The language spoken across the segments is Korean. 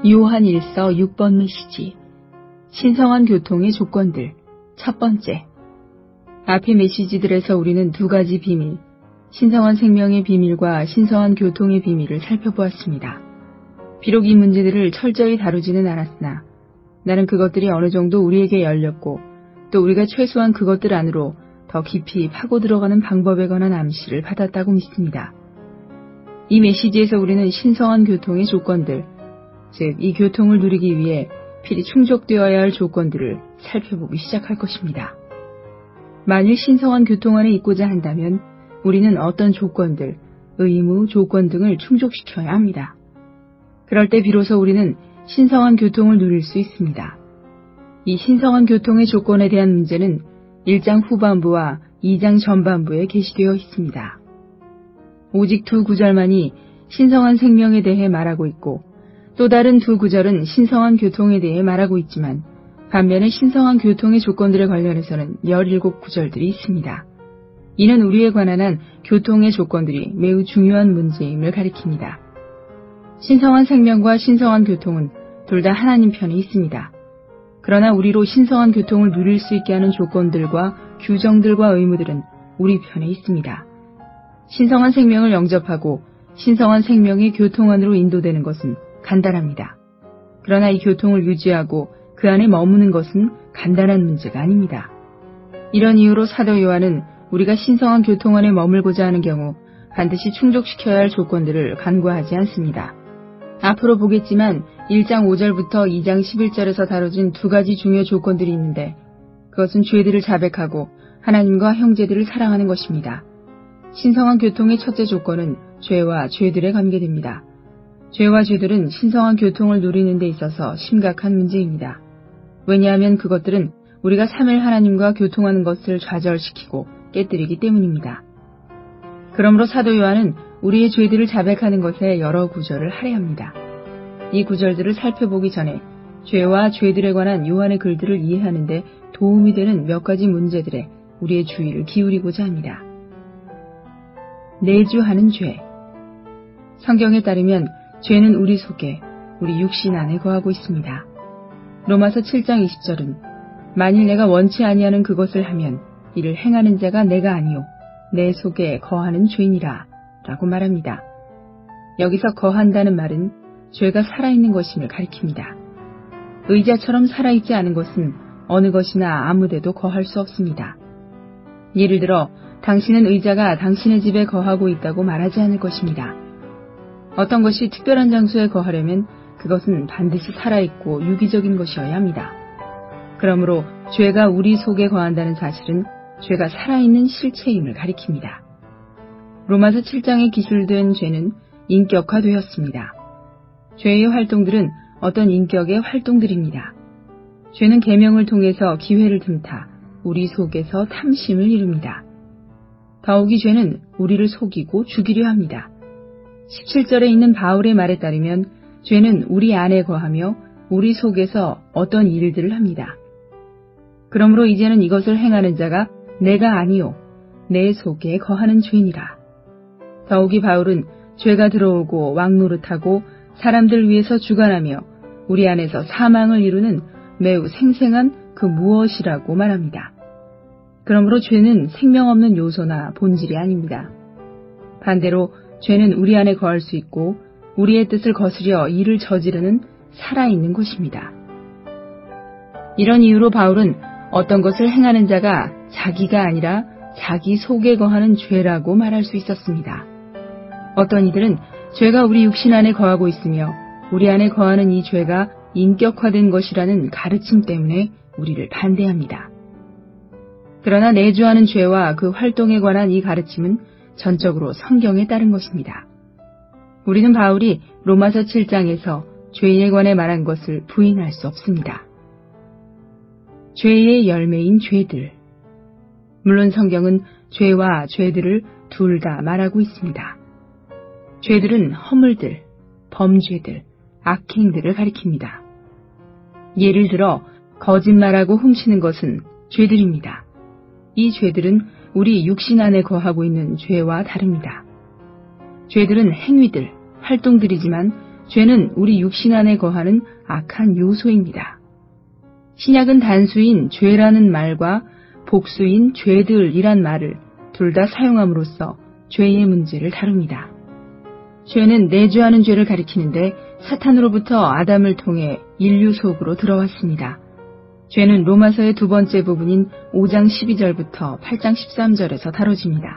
요한 1서 6번 메시지. 신성한 교통의 조건들. 첫 번째. 앞의 메시지들에서 우리는 두 가지 비밀, 신성한 생명의 비밀과 신성한 교통의 비밀을 살펴보았습니다. 비록 이 문제들을 철저히 다루지는 않았으나 나는 그것들이 어느 정도 우리에게 열렸고 또 우리가 최소한 그것들 안으로 더 깊이 파고 들어가는 방법에 관한 암시를 받았다고 믿습니다. 이 메시지에서 우리는 신성한 교통의 조건들, 즉 이 교통을 누리기 위해 필히 충족되어야 할 조건들을 살펴보기 시작할 것입니다. 만일 신성한 교통 안에 있고자 한다면 우리는 어떤 조건들, 의무, 조건 등을 충족시켜야 합니다. 그럴 때 비로소 우리는 신성한 교통을 누릴 수 있습니다. 이 신성한 교통의 조건에 대한 문제는 1장 후반부와 2장 전반부에 게시되어 있습니다. 오직 두 구절만이 신성한 생명에 대해 말하고 있고 또 다른 두 구절은 신성한 교통에 대해 말하고 있지만 반면에 신성한 교통의 조건들에 관련해서는 17구절들이 있습니다. 이는 우리에 관한 한 교통의 조건들이 매우 중요한 문제임을 가리킵니다. 신성한 생명과 신성한 교통은 둘 다 하나님 편에 있습니다. 그러나 우리로 신성한 교통을 누릴 수 있게 하는 조건들과 규정들과 의무들은 우리 편에 있습니다. 신성한 생명을 영접하고 신성한 생명의 교통 안으로 인도되는 것은 간단합니다. 그러나 이 교통을 유지하고 그 안에 머무는 것은 간단한 문제가 아닙니다. 이런 이유로 사도 요한은 우리가 신성한 교통 안에 머물고자 하는 경우 반드시 충족시켜야 할 조건들을 간과하지 않습니다. 앞으로 보겠지만 1장 5절부터 2장 11절에서 다뤄진 두 가지 중요 조건들이 있는데 그것은 죄들을 자백하고 하나님과 형제들을 사랑하는 것입니다. 신성한 교통의 첫째 조건은 죄와 죄들에 관계됩니다. 죄와 죄들은 신성한 교통을 누리는 데 있어서 심각한 문제입니다. 왜냐하면 그것들은 우리가 3일 하나님과 교통하는 것을 좌절시키고 깨뜨리기 때문입니다. 그러므로 사도 요한은 우리의 죄들을 자백하는 것에 여러 구절을 할애합니다. 이 구절들을 살펴보기 전에 죄와 죄들에 관한 요한의 글들을 이해하는 데 도움이 되는 몇 가지 문제들에 우리의 주의를 기울이고자 합니다. 내주하는 죄. 성경에 따르면 죄는 우리 속에, 우리 육신 안에 거하고 있습니다. 로마서 7장 20절은 만일 내가 원치 아니하는 그것을 하면 이를 행하는 자가 내가 아니요 내 속에 거하는 죄니라 라고 말합니다. 여기서 거한다는 말은 죄가 살아있는 것임을 가리킵니다. 의자처럼 살아있지 않은 것은 어느 것이나 아무데도 거할 수 없습니다. 예를 들어 당신은 의자가 당신의 집에 거하고 있다고 말하지 않을 것입니다. 어떤 것이 특별한 장소에 거하려면 그것은 반드시 살아있고 유기적인 것이어야 합니다. 그러므로 죄가 우리 속에 거한다는 사실은 죄가 살아있는 실체임을 가리킵니다. 로마서 7장에 기술된 죄는 인격화되었습니다. 죄의 활동들은 어떤 인격의 활동들입니다. 죄는 계명을 통해서 기회를 틈타 우리 속에서 탐심을 이룹니다. 더욱이 죄는 우리를 속이고 죽이려 합니다. 17절에 있는 바울의 말에 따르면 죄는 우리 안에 거하며 우리 속에서 어떤 일들을 합니다. 그러므로 이제는 이것을 행하는 자가 내가 아니요 내 속에 거하는 죄니라. 더욱이 바울은 죄가 들어오고 왕노릇하고 사람들 위해서 주관하며 우리 안에서 사망을 이루는 매우 생생한 그 무엇이라고 말합니다. 그러므로 죄는 생명 없는 요소나 본질이 아닙니다. 반대로 죄는 우리 안에 거할 수 있고 우리의 뜻을 거스려 일을 저지르는 살아있는 것입니다. 이런 이유로 바울은 어떤 것을 행하는 자가 자기가 아니라 자기 속에 거하는 죄라고 말할 수 있었습니다. 어떤 이들은 죄가 우리 육신 안에 거하고 있으며 우리 안에 거하는 이 죄가 인격화된 것이라는 가르침 때문에 우리를 반대합니다. 그러나 내주하는 죄와 그 활동에 관한 이 가르침은 전적으로 성경에 따른 것입니다. 우리는 바울이 로마서 7장에서 죄에 관해 말한 것을 부인할 수 없습니다. 죄의 열매인 죄들. 물론 성경은 죄와 죄들을 둘 다 말하고 있습니다. 죄들은 허물들, 범죄들, 악행들을 가리킵니다. 예를 들어 거짓말하고 훔치는 것은 죄들입니다. 이 죄들은 우리 육신 안에 거하고 있는 죄와 다릅니다. 죄들은 행위들, 활동들이지만 죄는 우리 육신 안에 거하는 악한 요소입니다. 신약은 단수인 죄라는 말과 복수인 죄들이란 말을 둘 다 사용함으로써 죄의 문제를 다룹니다. 죄는 내주하는 죄를 가리키는데 사탄으로부터 아담을 통해 인류 속으로 들어왔습니다. 죄는 로마서의 두 번째 부분인 5장 12절부터 8장 13절에서 다뤄집니다.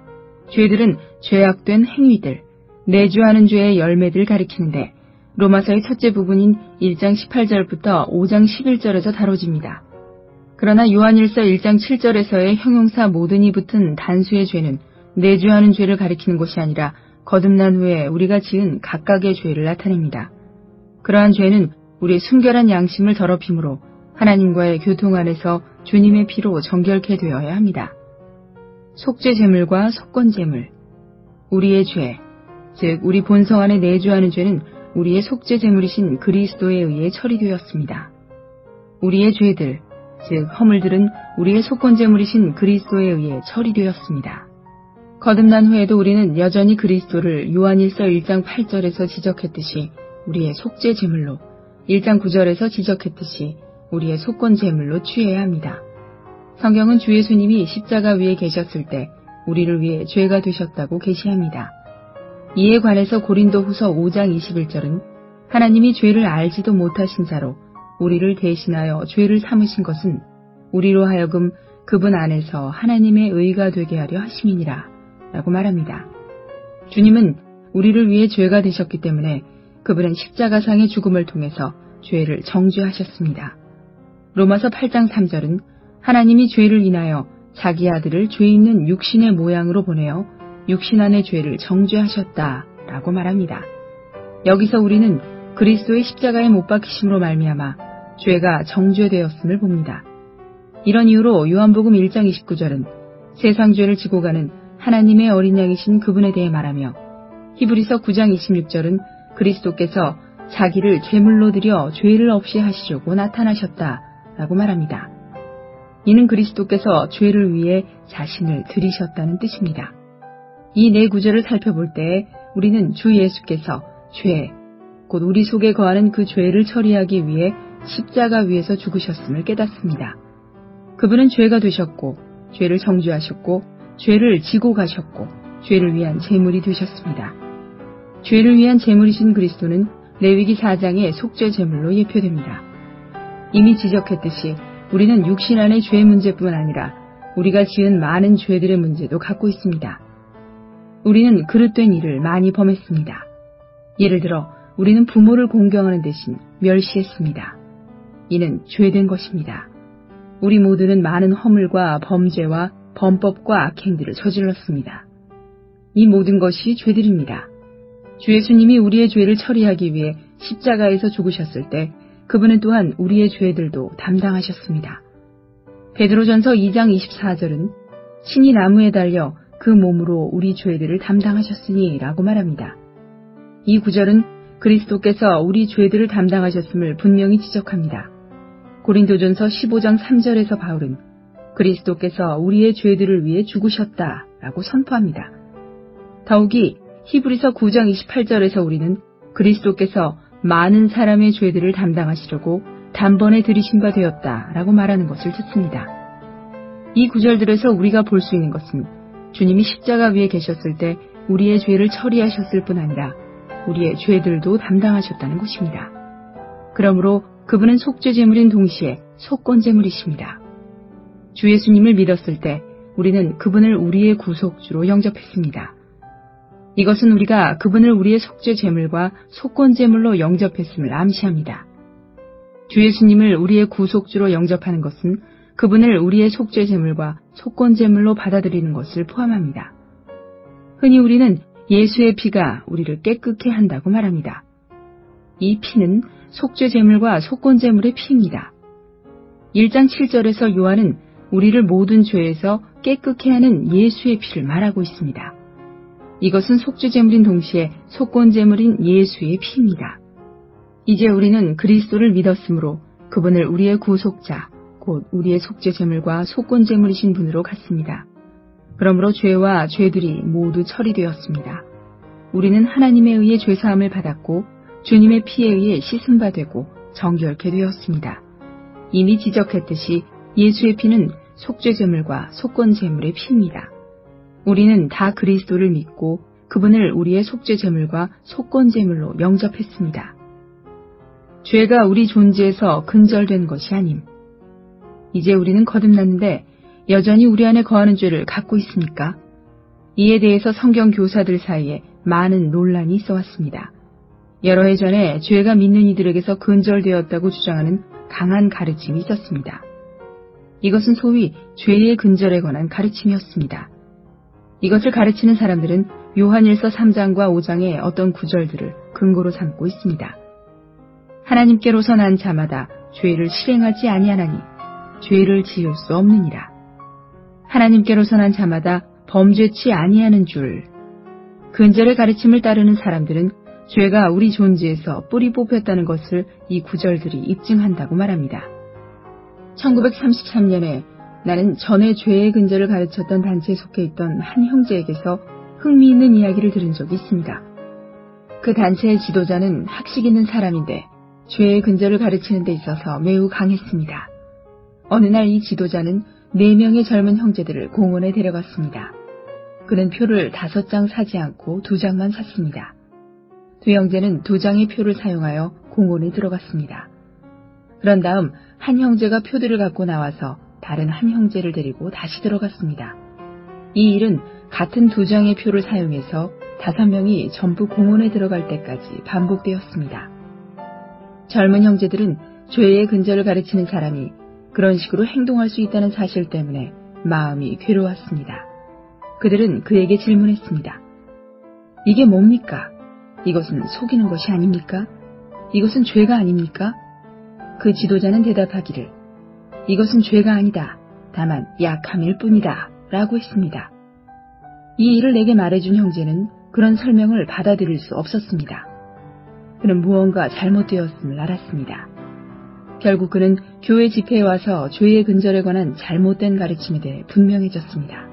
죄들은 죄악된 행위들, 내주하는 죄의 열매들을 가리키는데 로마서의 첫째 부분인 1장 18절부터 5장 11절에서 다뤄집니다. 그러나 요한일서 1장 7절에서의 형용사 모든이 붙은 단수의 죄는 내주하는 죄를 가리키는 것이 아니라 거듭난 후에 우리가 지은 각각의 죄를 나타냅니다. 그러한 죄는 우리의 순결한 양심을 더럽힘으로 하나님과의 교통 안에서 주님의 피로 정결케 되어야 합니다. 속죄 제물과 속건 제물, 우리의 죄, 즉 우리 본성 안에 내주하는 죄는 우리의 속죄 제물이신 그리스도에 의해 처리되었습니다. 우리의 죄들, 즉 허물들은 우리의 속건 제물이신 그리스도에 의해 처리되었습니다. 거듭난 후에도 우리는 여전히 그리스도를 요한일서 1장 8절에서 지적했듯이 우리의 속죄 제물로, 1장 9절에서 지적했듯이 우리의 속건 제물로 취해야 합니다. 성경은 주 예수님이 십자가 위에 계셨을 때 우리를 위해 죄가 되셨다고 계시합니다. 이에 관해서 고린도후서 5장 21절은 하나님이 죄를 알지도 못하신 자로 우리를 대신하여 죄를 삼으신 것은 우리로 하여금 그분 안에서 하나님의 의가 되게 하려 하심이니라 라고 말합니다. 주님은 우리를 위해 죄가 되셨기 때문에 그분은 십자가상의 죽음을 통해서 죄를 정죄하셨습니다. 로마서 8장 3절은 하나님이 죄를 인하여 자기 아들을 죄 있는 육신의 모양으로 보내어 육신 안의 죄를 정죄하셨다라고 말합니다. 여기서 우리는 그리스도의 십자가에 못 박히심으로 말미암아 죄가 정죄되었음을 봅니다. 이런 이유로 요한복음 1장 29절은 세상 죄를 지고 가는 하나님의 어린 양이신 그분에 대해 말하며 히브리서 9장 26절은 그리스도께서 자기를 제물로 드려 죄를 없이 하시려고 나타나셨다라고 말합니다. 이는 그리스도께서 죄를 위해 자신을 드리셨다는 뜻입니다. 이 네 구절을 살펴볼 때 우리는 주 예수께서 죄, 곧 우리 속에 거하는 그 죄를 처리하기 위해 십자가 위에서 죽으셨음을 깨닫습니다. 그분은 죄가 되셨고 죄를 정죄하셨고 죄를 지고 가셨고 죄를 위한 제물이 되셨습니다. 죄를 위한 제물이신 그리스도는 레위기 4장의 속죄 제물로 예표됩니다. 이미 지적했듯이 우리는 육신 안의 죄 문제뿐 아니라 우리가 지은 많은 죄들의 문제도 갖고 있습니다. 우리는 그릇된 일을 많이 범했습니다. 예를 들어 우리는 부모를 공경하는 대신 멸시했습니다. 이는 죄된 것입니다. 우리 모두는 많은 허물과 범죄와 범법과 악행들을 저질렀습니다. 이 모든 것이 죄들입니다. 주 예수님이 우리의 죄를 처리하기 위해 십자가에서 죽으셨을 때 그분은 또한 우리의 죄들도 담당하셨습니다. 베드로전서 2장 24절은 신이 나무에 달려 그 몸으로 우리 죄들을 담당하셨으니 라고 말합니다. 이 구절은 그리스도께서 우리 죄들을 담당하셨음을 분명히 지적합니다. 고린도전서 15장 3절에서 바울은 그리스도께서 우리의 죄들을 위해 죽으셨다라고 선포합니다. 더욱이 히브리서 9장 28절에서 우리는 그리스도께서 많은 사람의 죄들을 담당하시려고 단번에 들이신 바 되었다라고 말하는 것을 듣습니다. 이 구절들에서 우리가 볼 수 있는 것은 주님이 십자가 위에 계셨을 때 우리의 죄를 처리하셨을 뿐 아니라 우리의 죄들도 담당하셨다는 것입니다. 그러므로 그분은 속죄제물인 동시에 속건제물이십니다. 주 예수님을 믿었을 때 우리는 그분을 우리의 구속주로 영접했습니다. 이것은 우리가 그분을 우리의 속죄제물과 속건제물로 영접했음을 암시합니다. 주 예수님을 우리의 구속주로 영접하는 것은 그분을 우리의 속죄제물과 속건제물로 받아들이는 것을 포함합니다. 흔히 우리는 예수의 피가 우리를 깨끗게 한다고 말합니다. 이 피는 속죄제물과 속건제물의 피입니다. 1장 7절에서 요한은 우리를 모든 죄에서 깨끗게 하는 예수의 피를 말하고 있습니다. 이것은 속죄제물인 동시에 속건제물인 예수의 피입니다. 이제 우리는 그리스도를 믿었으므로 그분을 우리의 구속자, 곧 우리의 속죄제물과 속건제물이신 분으로 갔습니다. 그러므로 죄와 죄들이 모두 처리되었습니다. 우리는 하나님에 의해 죄사함을 받았고 주님의 피에 의해 씻음 바 되고 정결케 되었습니다. 이미 지적했듯이 예수의 피는 속죄제물과 속건제물의 피입니다. 우리는 다 그리스도를 믿고 그분을 우리의 속죄제물과 속건제물로 영접했습니다. 죄가 우리 존재에서 근절된 것이 아님. 이제 우리는 거듭났는데 여전히 우리 안에 거하는 죄를 갖고 있습니까? 이에 대해서 성경 교사들 사이에 많은 논란이 있어 왔습니다. 여러 해 전에 죄가 믿는 이들에게서 근절되었다고 주장하는 강한 가르침이 있었습니다. 이것은 소위 죄의 근절에 관한 가르침이었습니다. 이것을 가르치는 사람들은 요한일서 3장과 5장의 어떤 구절들을 근거로 삼고 있습니다. 하나님께로서 난 자마다 죄를 실행하지 아니하나니 죄를 지을 수 없느니라. 하나님께로서 난 자마다 범죄치 아니하는 줄. 근절의 가르침을 따르는 사람들은 죄가 우리 존재에서 뿌리 뽑혔다는 것을 이 구절들이 입증한다고 말합니다. 1933년에 나는 전에 죄의 근절을 가르쳤던 단체에 속해 있던 한 형제에게서 흥미있는 이야기를 들은 적이 있습니다. 그 단체의 지도자는 학식 있는 사람인데 죄의 근절을 가르치는 데 있어서 매우 강했습니다. 어느 날 이 지도자는 4명의 젊은 형제들을 공원에 데려갔습니다. 그는 표를 5장 사지 않고 2장만 샀습니다. 두 형제는 2장의 표를 사용하여 공원에 들어갔습니다. 그런 다음 한 형제가 표들을 갖고 나와서 다른 한 형제를 데리고 다시 들어갔습니다. 이 일은 같은 2장의 표를 사용해서 5명이 전부 공원에 들어갈 때까지 반복되었습니다. 젊은 형제들은 죄의 근절을 가르치는 사람이 그런 식으로 행동할 수 있다는 사실 때문에 마음이 괴로웠습니다. 그들은 그에게 질문했습니다. 이게 뭡니까? 이것은 속이는 것이 아닙니까? 이것은 죄가 아닙니까? 그 지도자는 대답하기를 이것은 죄가 아니다. 다만 약함일 뿐이다. 라고 했습니다. 이 일을 내게 말해준 형제는 그런 설명을 받아들일 수 없었습니다. 그는 무언가 잘못되었음을 알았습니다. 결국 그는 교회 집회에 와서 죄의 근절에 관한 잘못된 가르침에 대해 분명해졌습니다.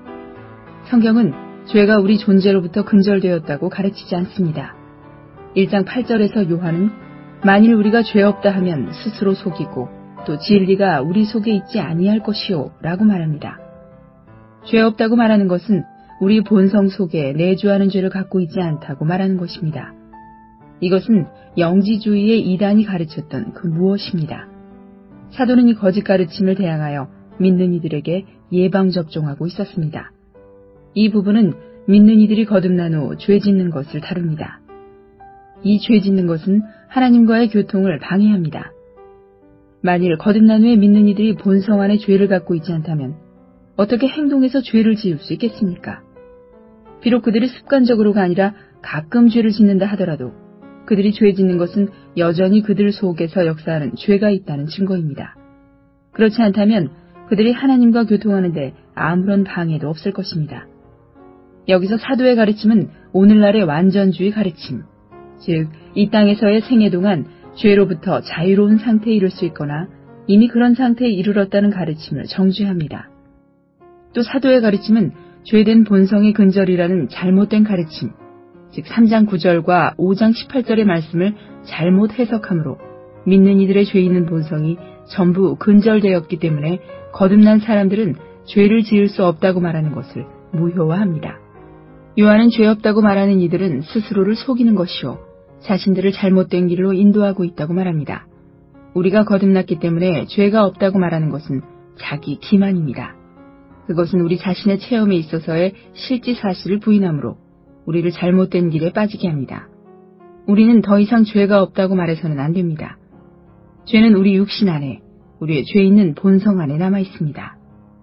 성경은 죄가 우리 존재로부터 근절되었다고 가르치지 않습니다. 1장 8절에서 요한은 만일 우리가 죄 없다 하면 스스로 속이고 또 진리가 우리 속에 있지 아니할 것이요 라고 말합니다. 죄 없다고 말하는 것은 우리 본성 속에 내주하는 죄를 갖고 있지 않다고 말하는 것입니다. 이것은 영지주의의 이단이 가르쳤던 그 무엇입니다. 사도는 이 거짓 가르침을 대항하여 믿는 이들에게 예방접종하고 있었습니다. 이 부분은 믿는 이들이 거듭난 후 죄 짓는 것을 다룹니다. 이 죄 짓는 것은 하나님과의 교통을 방해합니다. 만일 거듭난 후에 믿는 이들이 본성 안에 죄를 갖고 있지 않다면 어떻게 행동해서 죄를 지을 수 있겠습니까? 비록 그들이 습관적으로가 아니라 가끔 죄를 짓는다 하더라도 그들이 죄 짓는 것은 여전히 그들 속에서 역사하는 죄가 있다는 증거입니다. 그렇지 않다면 그들이 하나님과 교통하는데 아무런 방해도 없을 것입니다. 여기서 사도의 가르침은 오늘날의 완전주의 가르침, 즉 이 땅에서의 생애 동안 죄로부터 자유로운 상태에 이를 수 있거나 이미 그런 상태에 이르렀다는 가르침을 정죄합니다. 또 사도의 가르침은 죄된 본성의 근절이라는 잘못된 가르침, 즉 3장 9절과 5장 18절의 말씀을 잘못 해석함으로 믿는 이들의 죄 있는 본성이 전부 근절되었기 때문에 거듭난 사람들은 죄를 지을 수 없다고 말하는 것을 무효화합니다. 요한은 죄 없다고 말하는 이들은 스스로를 속이는 것이요 자신들을 잘못된 길로 인도하고 있다고 말합니다. 우리가 거듭났기 때문에 죄가 없다고 말하는 것은 자기 기만입니다. 그것은 우리 자신의 체험에 있어서의 실제 사실을 부인하므로 우리를 잘못된 길에 빠지게 합니다. 우리는 더 이상 죄가 없다고 말해서는 안 됩니다. 죄는 우리 육신 안에, 우리의 죄 있는 본성 안에 남아 있습니다.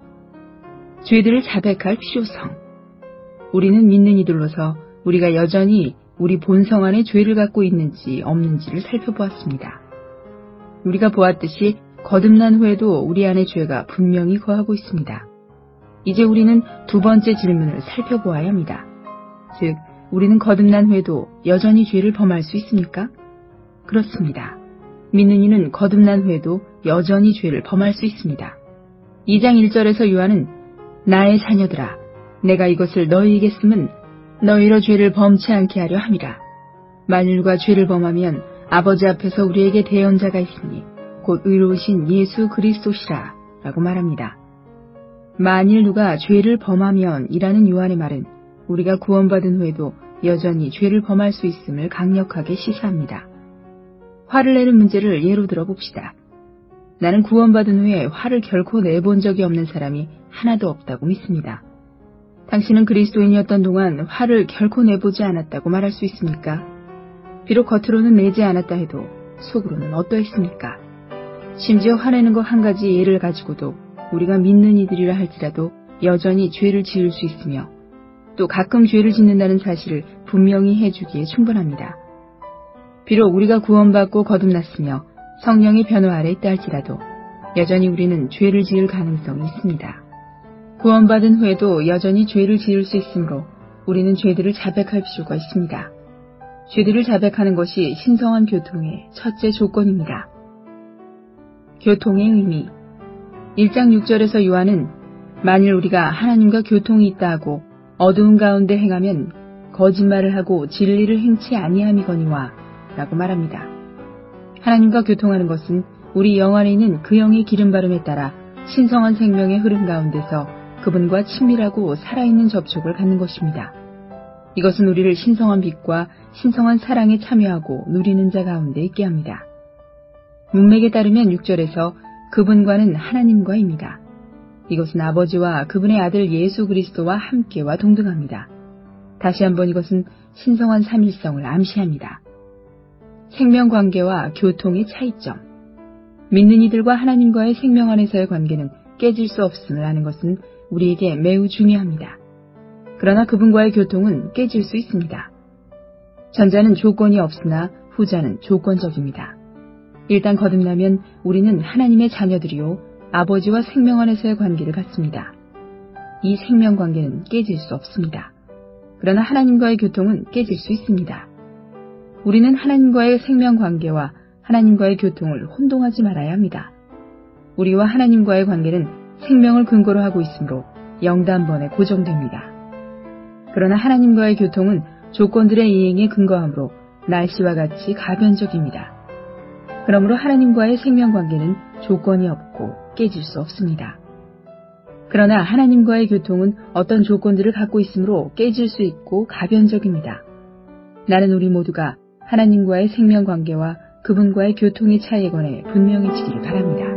죄들을 자백할 필요성. 우리는 믿는 이들로서 우리가 여전히 우리 본성 안에 죄를 갖고 있는지 없는지를 살펴보았습니다. 우리가 보았듯이 거듭난 후에도 우리 안에 죄가 분명히 거하고 있습니다. 이제 우리는 두 번째 질문을 살펴보아야 합니다. 즉, 우리는 거듭난 후에도 여전히 죄를 범할 수 있습니까? 그렇습니다. 믿는 이는 거듭난 후에도 여전히 죄를 범할 수 있습니다. 2장 1절에서 요한은 나의 자녀들아 내가 이것을 너희에게 쓰면 너희로 죄를 범치 않게 하려 함이라. 만일과 죄를 범하면 아버지 앞에서 우리에게 대언자가 있으니 곧 의로우신 예수 그리스도시라 라고 말합니다. 만일 누가 죄를 범하면 이라는 요한의 말은 우리가 구원받은 후에도 여전히 죄를 범할 수 있음을 강력하게 시사합니다. 화를 내는 문제를 예로 들어봅시다. 나는 구원받은 후에 화를 결코 내본 적이 없는 사람이 하나도 없다고 믿습니다. 당신은 그리스도인이었던 동안 화를 결코 내보지 않았다고 말할 수 있습니까? 비록 겉으로는 내지 않았다 해도 속으로는 어떠했습니까? 심지어 화내는 것 한 가지 예를 가지고도 우리가 믿는 이들이라 할지라도 여전히 죄를 지을 수 있으며 또 가끔 죄를 짓는다는 사실을 분명히 해주기에 충분합니다. 비록 우리가 구원받고 거듭났으며 성령의 변호 아래 있다 할지라도 여전히 우리는 죄를 지을 가능성이 있습니다. 구원받은 후에도 여전히 죄를 지을 수 있으므로 우리는 죄들을 자백할 필요가 있습니다. 죄들을 자백하는 것이 신성한 교통의 첫째 조건입니다. 교통의 의미 1장 6절에서 요한은 만일 우리가 하나님과 교통이 있다 하고 어두운 가운데 행하면 거짓말을 하고 진리를 행치 아니함이거니와 라고 말합니다. 하나님과 교통하는 것은 우리 영 안에 있는 그 영의 기름바름에 따라 신성한 생명의 흐름 가운데서 그분과 친밀하고 살아있는 접촉을 갖는 것입니다. 이것은 우리를 신성한 빛과 신성한 사랑에 참여하고 누리는 자 가운데 있게 합니다. 문맥에 따르면 6절에서 그분과는 하나님과입니다. 이것은 아버지와 그분의 아들 예수 그리스도와 함께와 동등합니다. 다시 한번 이것은 신성한 삼일성을 암시합니다. 생명관계와 교통의 차이점. 믿는 이들과 하나님과의 생명 안에서의 관계는 깨질 수 없음을 아는 것은 우리에게 매우 중요합니다. 그러나 그분과의 교통은 깨질 수 있습니다. 전자는 조건이 없으나 후자는 조건적입니다. 일단 거듭나면 우리는 하나님의 자녀들이요 아버지와 생명 안에서의 관계를 갖습니다. 이 생명관계는 깨질 수 없습니다. 그러나 하나님과의 교통은 깨질 수 있습니다. 우리는 하나님과의 생명관계와 하나님과의 교통을 혼동하지 말아야 합니다. 우리와 하나님과의 관계는 생명을 근거로 하고 있으므로 영단번에 고정됩니다. 그러나 하나님과의 교통은 조건들의 이행에 근거하므로 날씨와 같이 가변적입니다. 그러므로 하나님과의 생명관계는 조건이 없고 깨질 수 없습니다. 그러나 하나님과의 교통은 어떤 조건들을 갖고 있으므로 깨질 수 있고 가변적입니다. 나는 우리 모두가 하나님과의 생명관계와 그분과의 교통의 차이에 관해 분명해지기를 바랍니다.